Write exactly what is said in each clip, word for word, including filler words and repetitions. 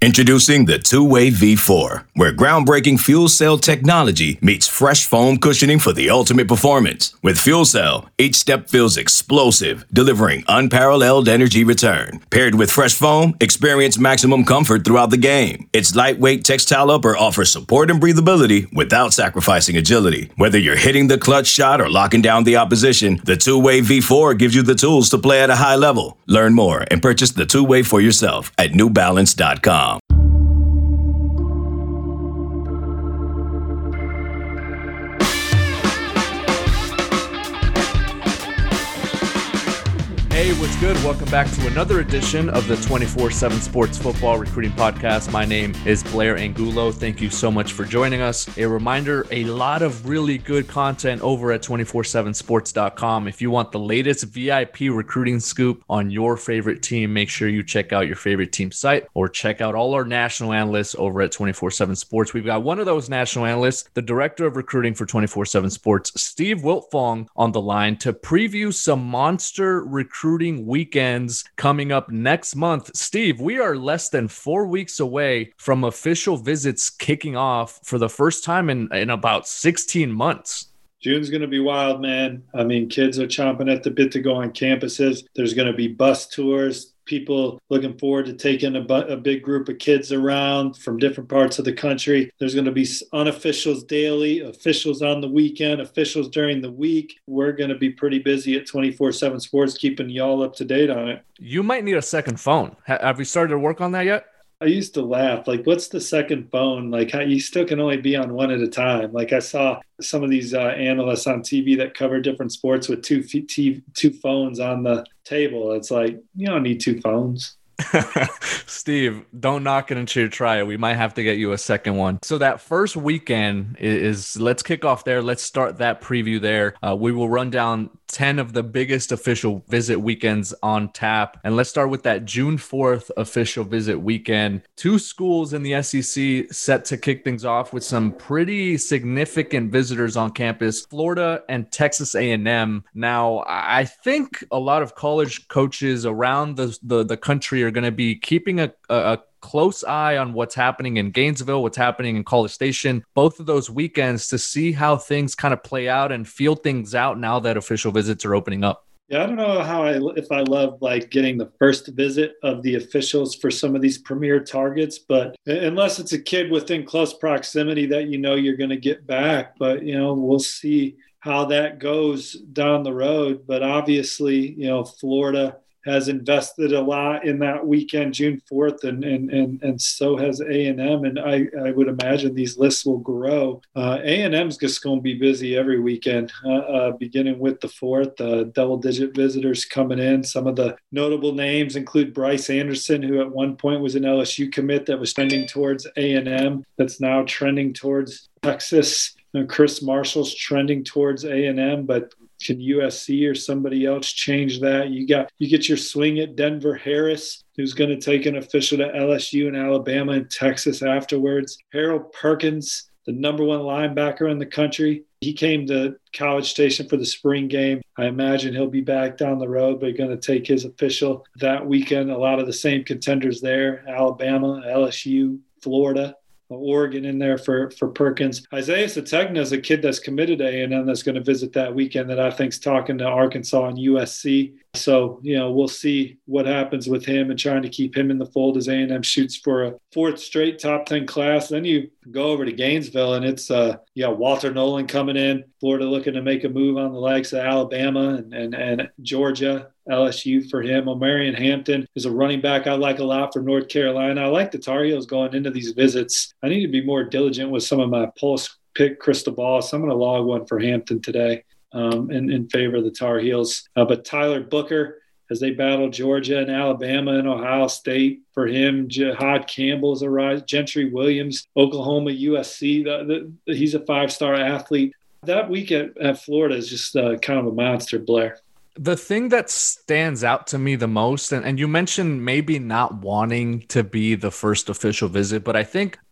Introducing the Two-Way V four, where groundbreaking fuel cell technology meets fresh foam cushioning for the ultimate performance. With fuel cell, each step feels explosive, delivering unparalleled energy return. Paired with fresh foam, experience maximum comfort throughout the game. Its lightweight textile upper offers support and breathability without sacrificing agility. Whether you're hitting the clutch shot or locking down the opposition, the Two-Way V four gives you the tools to play at a high level. Learn more and purchase the Two-Way for yourself at new balance dot com. Hey, what's good? Welcome back to another edition of the twenty-four seven Sports Football Recruiting Podcast. My name is Blair Angulo. Thank you so much for joining us. A reminder, a lot of really good content over at two four seven sports dot com. If you want the latest V I P recruiting scoop on your favorite team, make sure you check out your favorite team site or check out all our national analysts over at two four seven Sports. We've got one of those national analysts, the director of recruiting for two four seven Sports, Steve Wiltfong, on the line to preview some monster recruiting weekends coming up next month. Steve, we are less than four weeks away from official visits kicking off for the first time in, in about sixteen months. June's going to be wild, man. I mean, kids are chomping at the bit to go on campuses. There's going to be bus tours. People looking forward to taking a, bu- a big group of kids around from different parts of the country. There's going to be unofficials daily, officials on the weekend, officials during the week. We're going to be pretty busy at two four seven Sports, keeping y'all up to date on it. You might need a second phone. Ha- have we started to work on that yet? I used to laugh, like, what's the second phone? Like, how you still can only be on one at a time. Like, I saw some of these uh, analysts on T V that cover different sports with two f- t- two phones on the table. It's like, you don't need two phones. Steve, don't knock it until you try it. We might have to get you a second one. So that first weekend is, is let's kick off there. Let's start that preview there. Uh, we will run down ten of the biggest official visit weekends on tap. And let's start with that June fourth official visit weekend. Two schools in the S E C set to kick things off with some pretty significant visitors on campus, Florida and Texas A and M. Now, I think a lot of college coaches around the, the, the country are going to be keeping a, a close eye on what's happening in Gainesville, what's happening in College Station, both of those weekends to see how things kind of play out and feel things out now that official visits are opening up. Yeah, I don't know how I if I love like getting the first visit of the officials for some of these premier targets, but unless it's a kid within close proximity that you know you're going to get back, but you know, we'll see how that goes down the road. But obviously, you know, Florida has invested a lot in that weekend, June fourth, and and and, and so has A and M. And I, I would imagine these lists will grow. Uh, A and M's just going to be busy every weekend, uh, uh, beginning with the fourth, uh, double-digit visitors coming in. Some of the notable names include Bryce Anderson, who at one point was an L S U commit that was trending towards A and M, that's now trending towards Texas. And Chris Marshall's trending towards A and M, but can U S C or somebody else change that? You got you get your swing at Denver Harris, who's going to take an official to L S U and Alabama and Texas afterwards. Harold Perkins, the number one linebacker in the country. He came to College Station for the spring game. I imagine he'll be back down the road, but going to take his official that weekend. A lot of the same contenders there, Alabama, L S U, Florida. Oregon in there for, for Perkins. Isaiah Sategna is a kid that's committed to A and M that's going to visit that weekend that I think's talking to Arkansas and U S C. So, you know, we'll see what happens with him and trying to keep him in the fold as A and M shoots for a fourth straight top ten class. Then you go over to Gainesville and it's, uh, you got Walter Nolan coming in, Florida looking to make a move on the likes of Alabama and, and, and Georgia, L S U for him. Omarion Hampton is a running back I like a lot from North Carolina. I like the Tar Heels going into these visits. I need to be more diligent with some of my pulse pick crystal balls. So I'm going to log one for Hampton today. Um, in, in favor of the Tar Heels. Uh, but Tyler Booker, as they battle Georgia and Alabama and Ohio State, for him, Jihad Campbell's a rise, Gentry Williams, Oklahoma, U S C, the, the, he's a five-star athlete. That week at, at Florida is just uh, kind of a monster, Blair. The thing that stands out to me the most, and, and you mentioned maybe not wanting to be the first official visit, but I think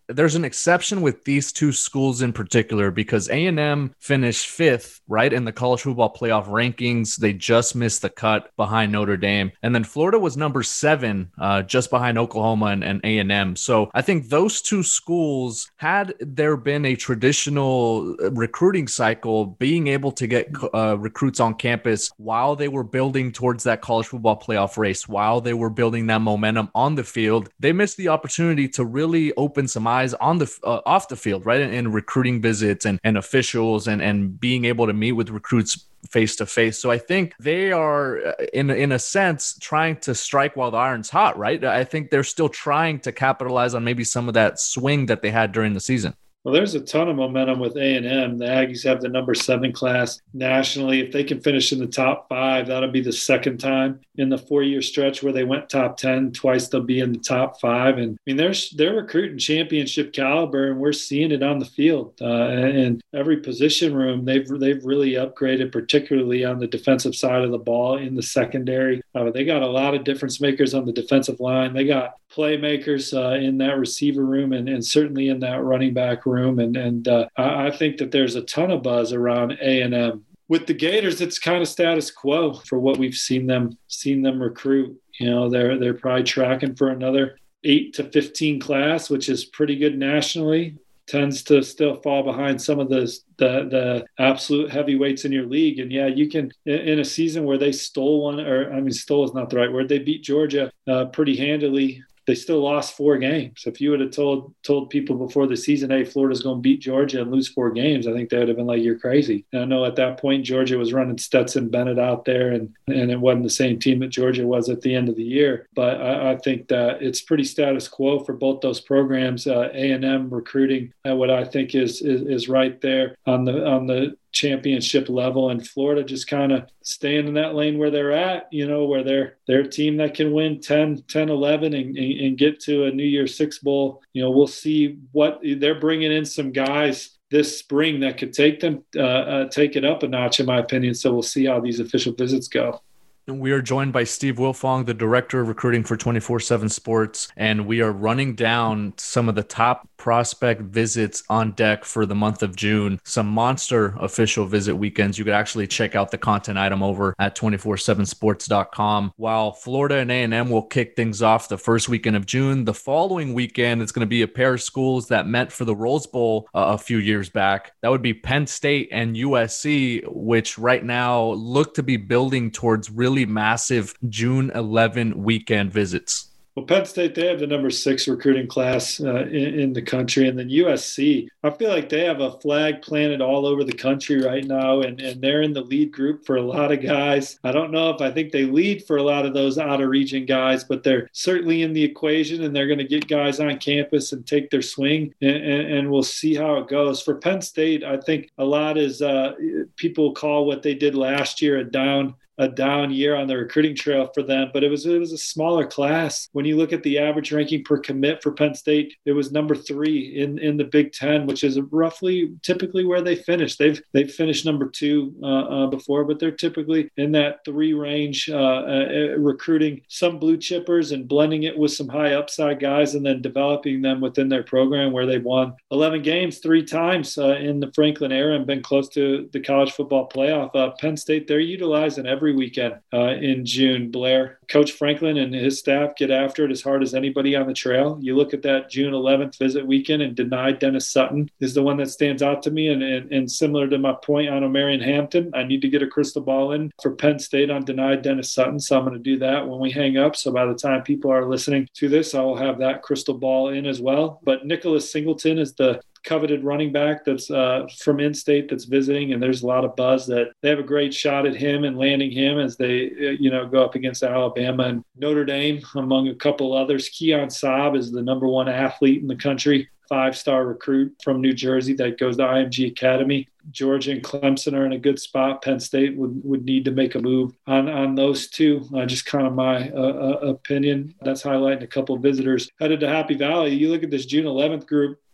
there's an exception with these two schools in particular because A and M finished fifth, right, in the college football playoff rankings. They just missed the cut behind Notre Dame. And then Florida was number seven, uh, just behind Oklahoma and, and A and M. So I think those two schools, had there been a traditional recruiting cycle, being able to get uh, recruits on campus while they were building towards that college football playoff race, while they were building that momentum on the field, they missed the opportunity to really open some eyes on the uh, off the field, right? In, in recruiting visits and, and officials and, and being able to meet with recruits face to face. So I think they are in, in a sense trying to strike while the iron's hot, right? I think they're still trying to capitalize on maybe some of that swing that they had during the season. Well, there's a ton of momentum with A and M. The Aggies have the number seven class nationally. If they can finish in the top five, that'll be the second time in the four-year stretch where they went top ten. Twice they'll be in the top five. And I mean, they're, they're recruiting championship caliber, and we're seeing it on the field. Uh, and every position room, they've they've really upgraded, particularly on the defensive side of the ball in the secondary. Uh, they got a lot of difference makers on the defensive line. They got playmakers uh, in that receiver room and, and certainly in that running back room. And, and uh, I, I think that there's a ton of buzz around A and M. With the Gators, it's kind of status quo for what we've seen them seen them recruit. You know, they're they're probably tracking for another eight to fifteen class, which is pretty good nationally. Tends to still fall behind some of the, the the absolute heavyweights in your league. And yeah, you can, in a season where they stole one, or I mean, stole is not the right word. They beat Georgia uh, pretty handily. They still lost four games. If you would have told told people before the season, hey, Florida's going to beat Georgia and lose four games, I think they would have been like, you're crazy. And I know at that point, Georgia was running Stetson Bennett out there, and, and it wasn't the same team that Georgia was at the end of the year. But I, I think that it's pretty status quo for both those programs. Uh, A and M recruiting at what I think is, is is right there on the on the championship level, and Florida just kind of staying in that lane where they're at, you know, where they're they're a team that can win ten, ten, eleven and, and, and get to a New Year's Six bowl. You know, we'll see what they're bringing in, some guys this spring that could take them uh, uh, take it up a notch, in my opinion. So we'll see how these official visits go. We are joined by Steve Wilfong, the director of recruiting for twenty-four seven Sports, and we are running down some of the top prospect visits on deck for the month of June. Some monster official visit weekends. You could actually check out the content item over at two four seven sports dot com. While Florida and A and M will kick things off the first weekend of June, the following weekend it's going to be a pair of schools that met for the Rose Bowl uh, a few years back. That would be Penn State and U S C, which right now look to be building towards really massive June eleventh weekend visits. Well, Penn State, they have the number six recruiting class uh, in, in the country. And then U S C, I feel like they have a flag planted all over the country right now, and, and they're in the lead group for a lot of guys. I don't know if I think they lead for a lot of those out-of-region guys, but they're certainly in the equation, and they're going to get guys on campus and take their swing, and, and, and we'll see how it goes. For Penn State, I think a lot is uh, people call what they did last year a down a down year on the recruiting trail for them, but it was it was a smaller class. When you look at the average ranking per commit for Penn State, it was number three in, in the Big Ten, which is roughly typically where they finish. They've they've finished number two uh, uh, before, but they're typically in that three range, uh, uh, recruiting some blue chippers and blending it with some high upside guys, and then developing them within their program, where they've won eleven games three times uh, in the Franklin era and been close to the college football playoff. Uh, Penn State, they're utilizing every weekend uh, in June. Blair, Coach Franklin and his staff get after it as hard as anybody on the trail. You look at that June eleventh visit weekend, and denied Dennis Sutton is the one that stands out to me. And, and, and similar to my point on Omarion Hampton, I need to get a crystal ball in for Penn State on denied Dennis Sutton. So I'm going to do that when we hang up. So by the time people are listening to this, I will have that crystal ball in as well. But Nicholas Singleton is the coveted running back that's uh, from in-state that's visiting, and there's a lot of buzz that they have a great shot at him and landing him as they, you know, go up against Alabama and Notre Dame, among a couple others. Keon Saab is the number one athlete in the country, five-star recruit from New Jersey that goes to I M G Academy. Georgia and Clemson are in a good spot. Penn State would, would need to make a move on, on those two. Uh, just kind of my uh, uh, opinion. That's highlighting a couple of visitors headed to Happy Valley. You look at this June eleventh group,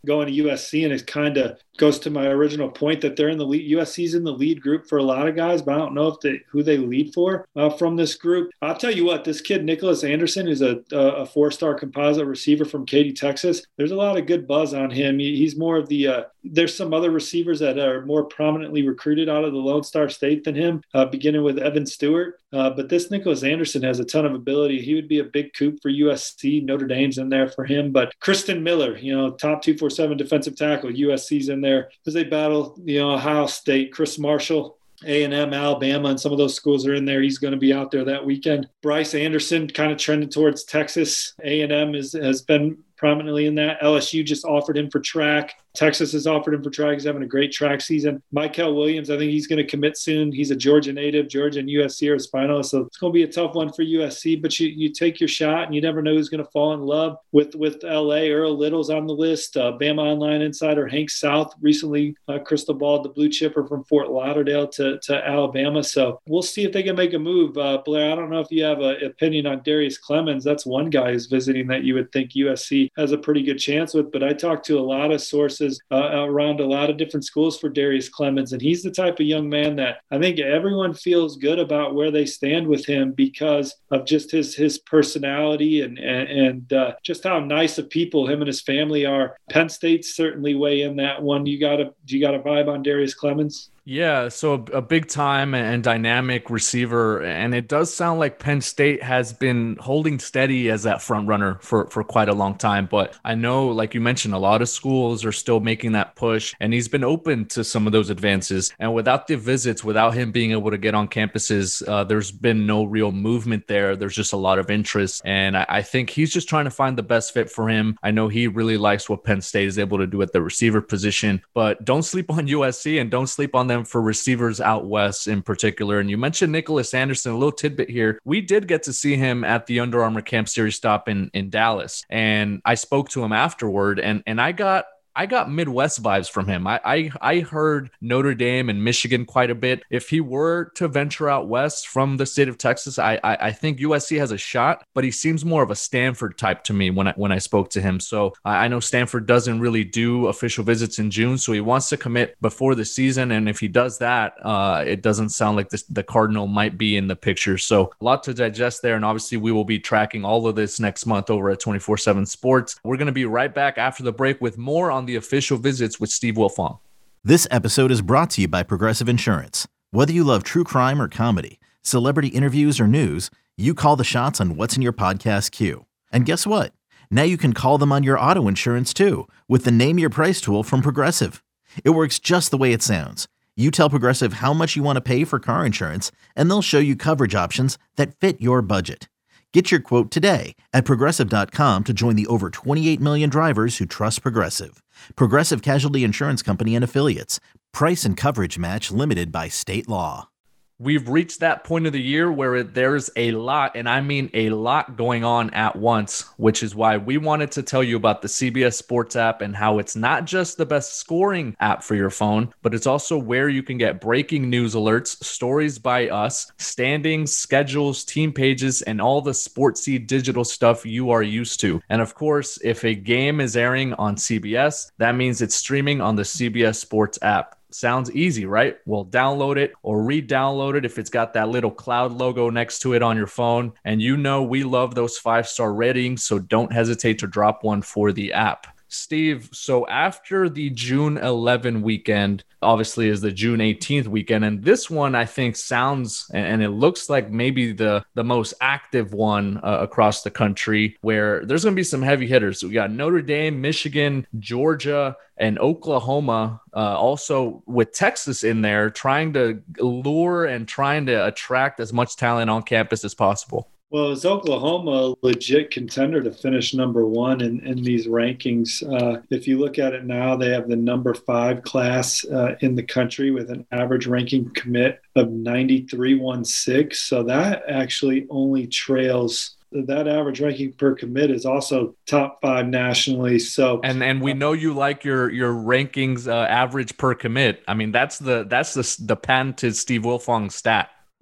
going to U S C, and it kind of goes to my original point that they're in the lead. U S C's in the lead group for a lot of guys, but I don't know if they who they lead for uh, from this group. I'll tell you what, this kid Nicholas Anderson is a a four-star composite receiver from Katy, Texas. There's a lot of good buzz on him. He, he's more of the uh, there's some other receivers that are more prominently recruited out of the Lone Star State than him, uh, beginning with Evan Stewart. Uh, but this Nicholas Anderson has a ton of ability. He would be a big coup for U S C. Notre Dame's in there for him. But Kristen Miller, you know, top two forty-seven defensive tackle, U S C's in there as they battle, you know, Ohio State. Chris Marshall, A and M, Alabama, and some of those schools are in there. He's going to be out there that weekend. Bryce Anderson kind of trending towards Texas. A and M is, has been prominently in that. L S U just offered him for track. Texas has offered him for track. He's having a great track season. Michael Williams, I think he's going to commit soon. He's a Georgia native. Georgia and U S C are his finalists, so it's going to be a tough one for U S C, but you, you take your shot, and you never know who's going to fall in love with, with L A. Earl Little's on the list. Uh, Bama Online insider Hank South recently uh, crystal balled the blue chipper from Fort Lauderdale to, to Alabama, so we'll see if they can make a move. Uh, Blair, I don't know if you have an opinion on Darius Clemens. That's one guy who's visiting that you would think U S C has a pretty good chance with, but I talked to a lot of sources Uh, around a lot of different schools for Darius Clemens, and he's the type of young man that I think everyone feels good about where they stand with him because of just his his personality and and, and uh, just how nice of people him and his family are. Penn State's certainly way in that one. You got a do you got a vibe on Darius Clemens? Yeah, so a, a big time and dynamic receiver, and it does sound like Penn State has been holding steady as that front runner for, for quite a long time. But I know, like you mentioned, a lot of schools are still making that push, and he's been open to some of those advances. And without the visits, without him being able to get on campuses, uh, there's been no real movement there. There's just a lot of interest, and I, I think he's just trying to find the best fit for him. I know he really likes what Penn State is able to do at the receiver position, but don't sleep on U S C and don't sleep on them for receivers out west in particular. And you mentioned Nicholas Anderson, a little tidbit here. We did get to see him at the Under Armour Camp Series stop in, in Dallas. And I spoke to him afterward, and, and I got I got Midwest vibes from him. I, I I heard Notre Dame and Michigan quite a bit. If he were to venture out west from the state of Texas, I, I I think U S C has a shot, but he seems more of a Stanford type to me when I when I spoke to him. So I, I know Stanford doesn't really do official visits in June, so he wants to commit before the season. And if he does that, uh, it doesn't sound like this, the Cardinal might be in the picture. So a lot to digest there, and obviously we will be tracking all of this next month over at twenty-four seven Sports. We're going to be right back after the break with more on the official visits with Steve Wilfong. This episode is brought to you by Progressive Insurance. Whether you love true crime or comedy, celebrity interviews or news, you call the shots on what's in your podcast queue. And guess what? Now you can call them on your auto insurance too with the Name Your Price tool from Progressive. It works just the way it sounds. You tell Progressive how much you want to pay for car insurance, and they'll show you coverage options that fit your budget. Get your quote today at Progressive dot com to join the over twenty-eight million drivers who trust Progressive. Progressive Casualty Insurance Company and Affiliates. Price and coverage match limited by state law. We've reached that point of the year where it, there's a lot, and I mean a lot going on at once, which is why we wanted to tell you about the C B S Sports app and how it's not just the best scoring app for your phone, but it's also where you can get breaking news alerts, stories by us, standings, schedules, team pages, and all the sportsy digital stuff you are used to. And of course, if a game is airing on C B S, that means it's streaming on the C B S Sports app. Sounds easy, right? Well, download it or re-download it if it's got that little cloud logo next to it on your phone. And you know we love those five-star ratings, so don't hesitate to drop one for the app. Steve, so after the June eleventh weekend, obviously is the June eighteenth weekend, and this one I think sounds, and it looks like maybe the, the most active one uh, across the country, where there's going to be some heavy hitters. So we got Notre Dame, Michigan, Georgia, and Oklahoma, uh, also with Texas in there, trying to lure and trying to attract as much talent on campus as possible. Well, is Oklahoma a legit contender to finish number one in, in these rankings? Uh, if you look at it now, they have the number five class uh, in the country with an average ranking commit of ninety-three point one six. So that actually only trails that average ranking per commit is also top five nationally. So and and we know you like your your rankings uh, average per commit. I mean, that's the that's the the patented Steve Wilfong stat.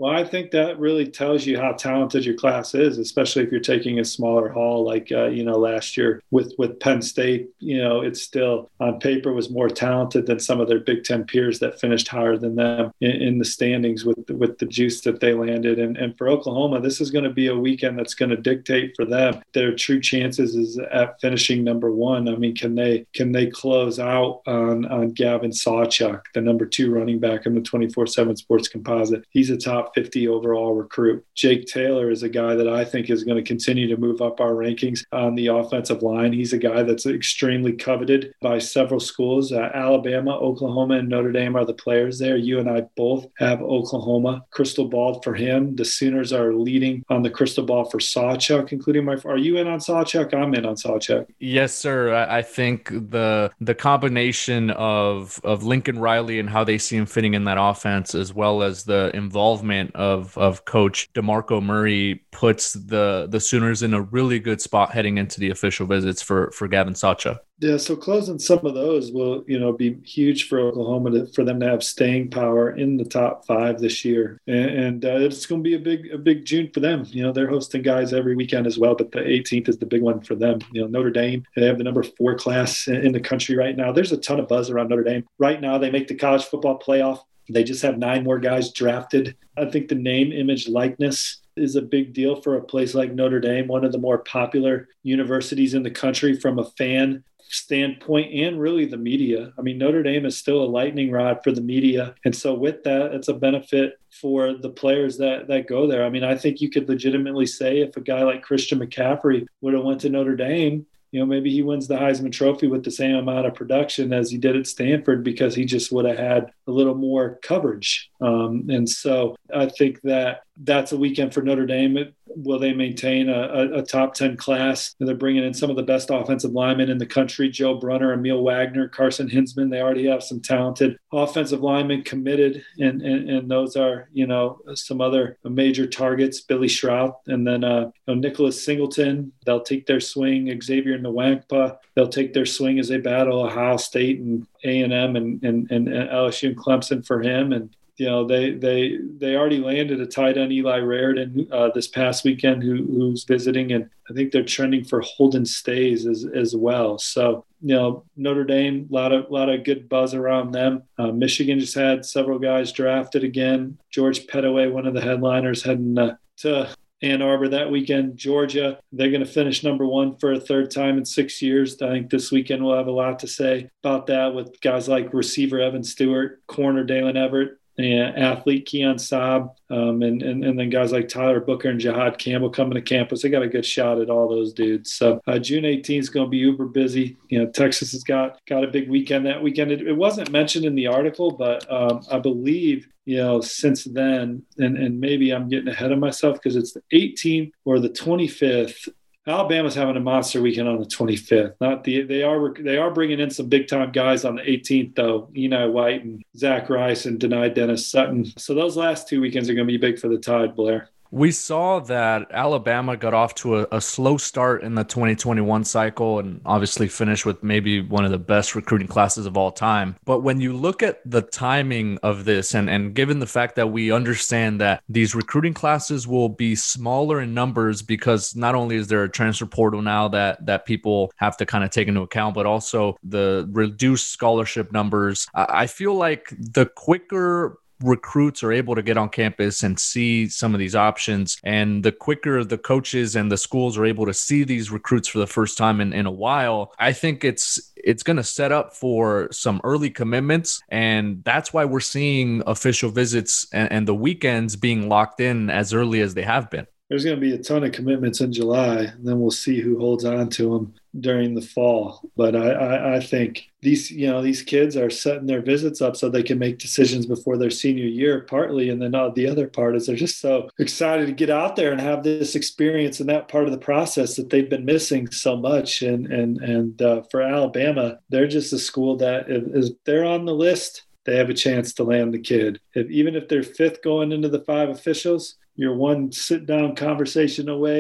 Well, I think that really tells you how talented your class is, especially if you're taking a smaller haul like, uh, you know, last year with, with Penn State. You know, it's still on paper was more talented than some of their Big Ten peers that finished higher than them in, in the standings with, with the juice that they landed. And, and for Oklahoma, this is going to be a weekend that's going to dictate for them their true chances is at finishing number one. I mean, can they can they close out on, on Gavin Sawchuk, the number two running back in the twenty-four seven Sports Composite? He's a top fifty overall recruit. Jake Taylor is a guy that I think is going to continue to move up our rankings on the offensive line. He's a guy that's extremely coveted by several schools. Uh, Alabama, Oklahoma, and Notre Dame are the players there. You and I both have Oklahoma. Crystal ball for him. The Sooners are leading on the crystal ball for Sawchuk, including my. Are you in on Sawchuk? I'm in on Sawchuk. Yes, sir. I, I think the the combination of of Lincoln Riley and how they see him fitting in that offense, as well as the involvement of of Coach DeMarco Murray, puts the the Sooners in a really good spot heading into the official visits for for Gavin Sawchuk. Yeah, so closing some of those will, you know, be huge for Oklahoma to, for them to have staying power in the top five this year, and, and uh, it's going to be a big, a big June for them. You know, they're hosting guys every weekend as well, but the eighteenth is the big one for them. You know, Notre Dame, they have the number four class in, in the country right now. There's a ton of buzz around Notre Dame right now. They make the college football playoff. They just have nine more guys drafted. I think the name, image, likeness is a big deal for a place like Notre Dame, one of the more popular universities in the country from a fan standpoint and really the media. I mean, Notre Dame is still a lightning rod for the media. And so with that, it's a benefit for the players that that go there. I mean, I think you could legitimately say if a guy like Christian McCaffrey would have went to Notre Dame, you know, maybe he wins the Heisman Trophy with the same amount of production as he did at Stanford because he just would have had a little more coverage. Um, and so I think that that's a weekend for Notre Dame. It, will they maintain a, a, a top ten class? And they're bringing in some of the best offensive linemen in the country, Joe Brunner, Emil Wagner, Carson Hinsman. They already have some talented offensive linemen committed, and, and, and those are, you know, some other major targets, Billy Shrout, and then uh, you know, Nicholas Singleton. They'll take their swing, Xavier Nwankpa. They'll take their swing as they battle Ohio State and A and M and, and, and L S U and Clemson for him. And you know, they they they already landed a tight end, Eli Raridan, uh, this past weekend, who, who's visiting, and I think they're trending for Holden Stays as as well. So, you know, Notre Dame, a lot of lot of good buzz around them. Uh, Michigan just had several guys drafted again. George Pettaway, one of the headliners, heading uh, to Ann Arbor that weekend. Georgia, they're going to finish number one for a third time in six years. I think this weekend we'll have a lot to say about that with guys like receiver Evan Stewart, corner Dalen Everett, and athlete Keon Saab, um, and, and and then guys like Tyler Booker and Jihad Campbell coming to campus. They got a good shot at all those dudes. So uh, June eighteenth is going to be uber busy. You know, Texas has got got a big weekend that weekend. It, it wasn't mentioned in the article, but um, I believe, you know, since then, and, and maybe I'm getting ahead of myself because it's the eighteenth or the twenty-fifth. Alabama's having a monster weekend on the twenty-fifth. Not the they are they are bringing in some big time guys on the eighteenth though. Eni White and Zach Rice and Denai Dennis Sutton. So those last two weekends are going to be big for the Tide, Blair. We saw that Alabama got off to a, a slow start in the twenty twenty-one cycle and obviously finished with maybe one of the best recruiting classes of all time. But when you look at the timing of this, and, and given the fact that we understand that these recruiting classes will be smaller in numbers because not only is there a transfer portal now that, that people have to kind of take into account, but also the reduced scholarship numbers, I, I feel like the quicker recruits are able to get on campus and see some of these options, and the quicker the coaches and the schools are able to see these recruits for the first time in, in a while, I think it's it's going to set up for some early commitments. And that's why we're seeing official visits and, and the weekends being locked in as early as they have been. There's going to be a ton of commitments in July, and then we'll see who holds on to them during the fall. But I, I, I think these, you know, these kids are setting their visits up so they can make decisions before their senior year, partly. And then uh, the other part is they're just so excited to get out there and have this experience in that part of the process that they've been missing so much. And, and, and uh, for Alabama, they're just a school that is, if they're on the list, they have a chance to land the kid. If, even if they're fifth going into the five officials, you're one sit-down conversation away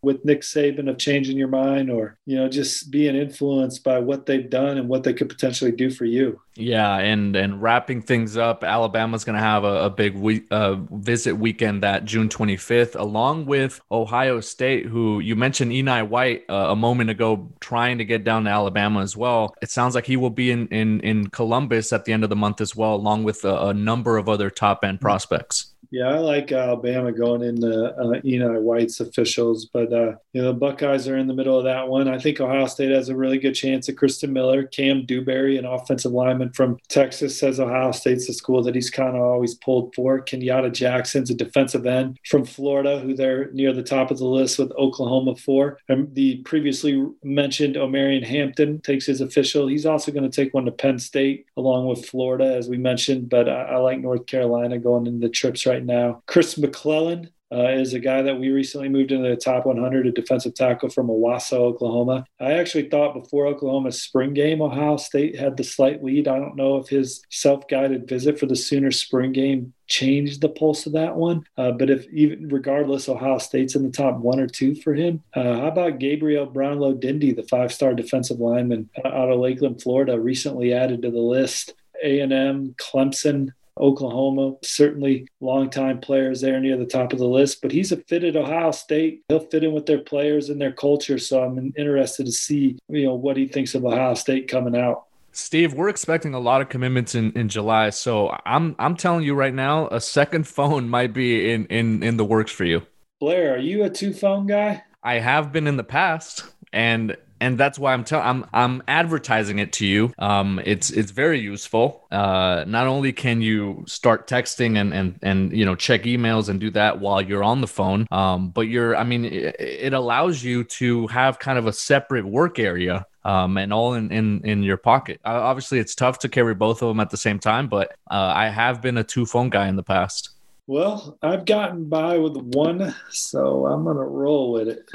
with Nick Saban of changing your mind, or, you know, just being influenced by what they've done and what they could potentially do for you. Yeah, and and wrapping things up, Alabama's going to have a, a big week, uh, visit weekend that June twenty-fifth, along with Ohio State, who you mentioned Enai White uh, a moment ago, trying to get down to Alabama as well. It sounds like he will be in in, in Columbus at the end of the month as well, along with a, a number of other top-end prospects. Yeah, I like Alabama going into uh, Enai White's officials, but uh, you know, the Buckeyes are in the middle of that one. I think Ohio State has a really good chance at Kristen Miller. Cam Dewberry, an offensive lineman from Texas, says Ohio State's the school that he's kind of always pulled for. Kenyatta Jackson's a defensive end from Florida, who they're near the top of the list with Oklahoma for. And the previously mentioned Omarion Hampton takes his official. He's also going to take one to Penn State along with Florida, as we mentioned, but I, I like North Carolina going into the trips right now. Chris McClellan uh, is a guy that we recently moved into the top one hundred, a defensive tackle from Owasso, Oklahoma. I actually thought before Oklahoma's spring game, Ohio State had the slight lead. I don't know if his self-guided visit for the Sooner spring game changed the pulse of that one. Uh, but if even regardless, Ohio State's in the top one or two for him. Uh, how about Gabriel Brownlow-Dindy, the five-star defensive lineman out of Lakeland, Florida, recently added to the list? A and M, Clemson, Oklahoma, certainly longtime players there near the top of the list, but he's a fit at Ohio State. He'll fit in with their players and their culture. So I'm interested to see, you know, what he thinks of Ohio State coming out. Steve, we're expecting a lot of commitments in, in July. So I'm I'm telling you right now, a second phone might be in, in, in the works for you. Blair, are you a two phone guy? I have been in the past, and And that's why I'm telling I'm I'm advertising it to you. Um, it's it's very useful. Uh, not only can you start texting and and and you know check emails and do that while you're on the phone, um, but you're I mean it, it allows you to have kind of a separate work area. Um, and all in, in, in your pocket. Uh, obviously, it's tough to carry both of them at the same time, but uh, I have been a two phone guy in the past. Well, I've gotten by with one, so I'm going to roll with it.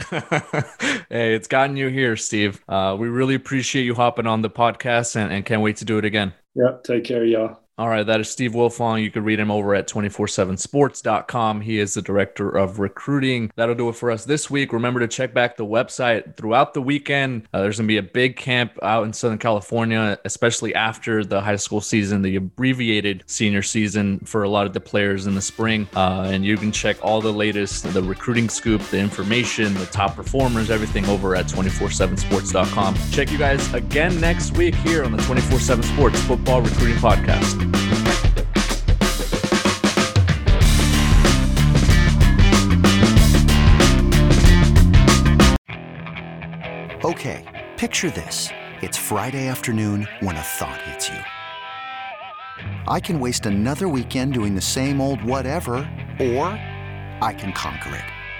Hey, it's gotten you here, Steve. Uh, we really appreciate you hopping on the podcast and, and can't wait to do it again. Yep. Take care, y'all. All right, that is Steve Wilfong. You can read him over at two forty-seven sports dot com. He is the director of recruiting. That'll do it for us this week. Remember to check back the website throughout the weekend. Uh, there's going to be a big camp out in Southern California, especially after the high school season, the abbreviated senior season for a lot of the players in the spring. Uh, and you can check all the latest, the recruiting scoop, the information, the top performers, everything over at two forty-seven sports dot com. Check you guys again next week here on the two forty-seven Sports Football Recruiting Podcast. Okay, picture this. It's Friday afternoon when a thought hits you. I can waste another weekend doing the same old whatever, or I can conquer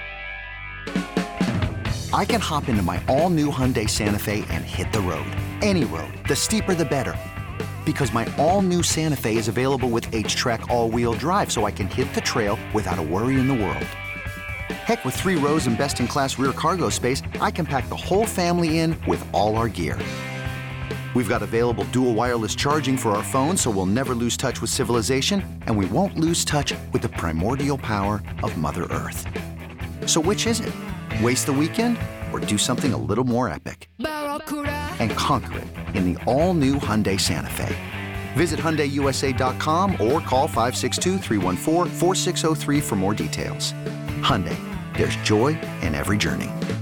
it. I can hop into my all-new Hyundai Santa Fe and hit the road. Any road. The steeper, the better. Because my all-new Santa Fe is available with H-Track all-wheel drive, so I can hit the trail without a worry in the world. Heck, with three rows and best-in-class rear cargo space, I can pack the whole family in with all our gear. We've got available dual wireless charging for our phones, so we'll never lose touch with civilization, and we won't lose touch with the primordial power of Mother Earth. So which is it? Waste the weekend or do something a little more epic? And conquer it in the all-new Hyundai Santa Fe. Visit Hyundai U S A dot com or call five six two, three one four, four six zero three for more details. Hyundai, there's joy in every journey.